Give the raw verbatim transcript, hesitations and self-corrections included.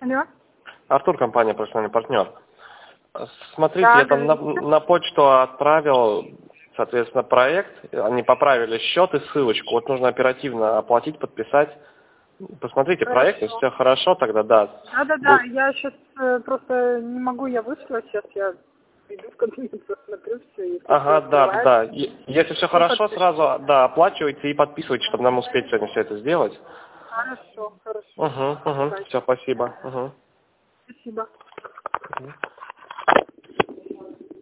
Алло. Артур, компания «Профессиональный партнер». Смотрите, Да, я там на, говорите. на почту отправил, соответственно, проект. Они поправили счет и ссылочку. Вот нужно оперативно оплатить, подписать. Посмотрите проект, если Хорошо. все хорошо, тогда да. Да-да-да, Бу- я сейчас э, просто не могу, я вышла, сейчас я иду в кабинет, посмотрю все, если все Ага, да, открывается. да. Е- Если все И хорошо, подпишу. сразу, да, оплачивайте и подписывайте, чтобы нам успеть сегодня все это сделать. Хорошо, хорошо. Угу, угу. Давайте. Все, спасибо. Угу. Спасибо. Угу.